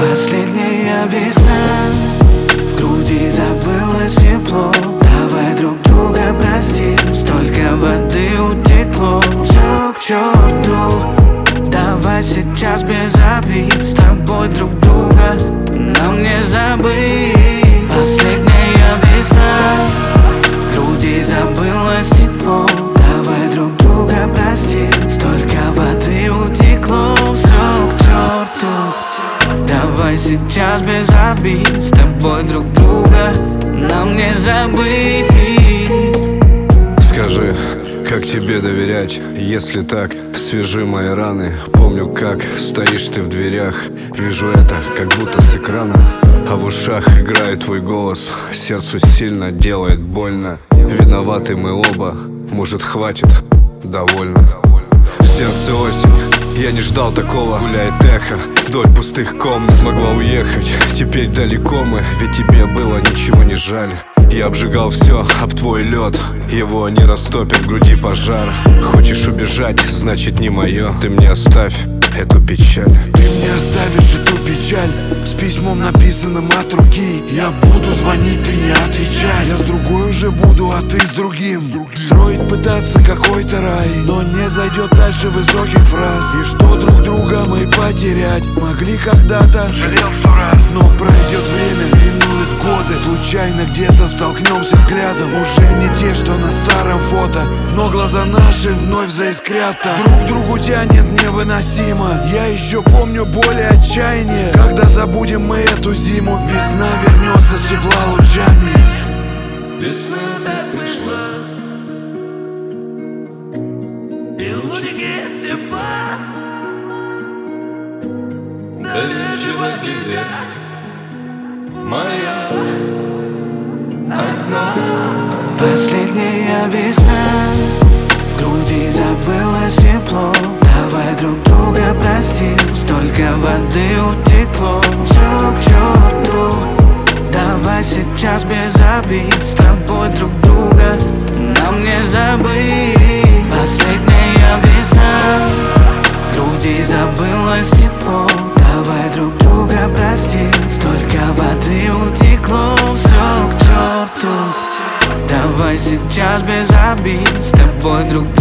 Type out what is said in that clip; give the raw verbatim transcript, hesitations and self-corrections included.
Последняя весна, в груди забылось тепло. Давай друг друга простим, столько воды утекло. Все к черту, давай сейчас без обид. С тобой друг друга нам не забыть. Последняя весна, в груди забылось тепло. Давай друг друга простим, столько воды утекло. Все к черту, давай сейчас без обид. С тобой друг друга нам не забыть. Скажи, как тебе доверять, если так? Свяжи мои раны. Помню, как стоишь ты в дверях. Вижу это, как будто с экрана. А в ушах играет твой голос. Сердцу сильно делает больно. Виноваты мы оба, может хватит, довольно. В сердце осень, я не ждал такого. Гуляет эхо вдоль пустых комнат. Смогла уехать, теперь далеко мы. Ведь тебе было ничего не жаль. Я обжигал все об твой лед. Его не растопит в груди пожар. Хочешь убежать, значит не мое. Ты мне оставь эту печаль. Ты мне оставишь эту печаль с письмом, написанным от руки. Я буду звонить, ты не отвечай. Я с другой уже буду, а ты с другим. Строить пытаться какой-то рай, но не зайдет дальше высоких фраз. И что друг друга мы потерять могли когда-то, жалел сто раз. Но пройдет время, минуют годы, случайно где-то столкнемся взглядом. Уже не те, что на старом фото, но глаза наши вновь заискрят. Друг другу тянет невыносимо. Я еще помню боль и отчаяние. Когда забудем мы эту зиму, весна вернется с тепла лучами. Весна так пришла, и лучики тепла доверчиво глядят в мое окно. Последняя весна, в груди забылось тепло. Давай друг друга простим, столько воды утекло. Все к черту, давай сейчас без обид. С тобой друг друга нам не забыть. Последняя весна, в груди забылось тепло. Давай друг друга простим, столько воды утекло. Все к черту, давай сейчас без обид. С тобой друг друга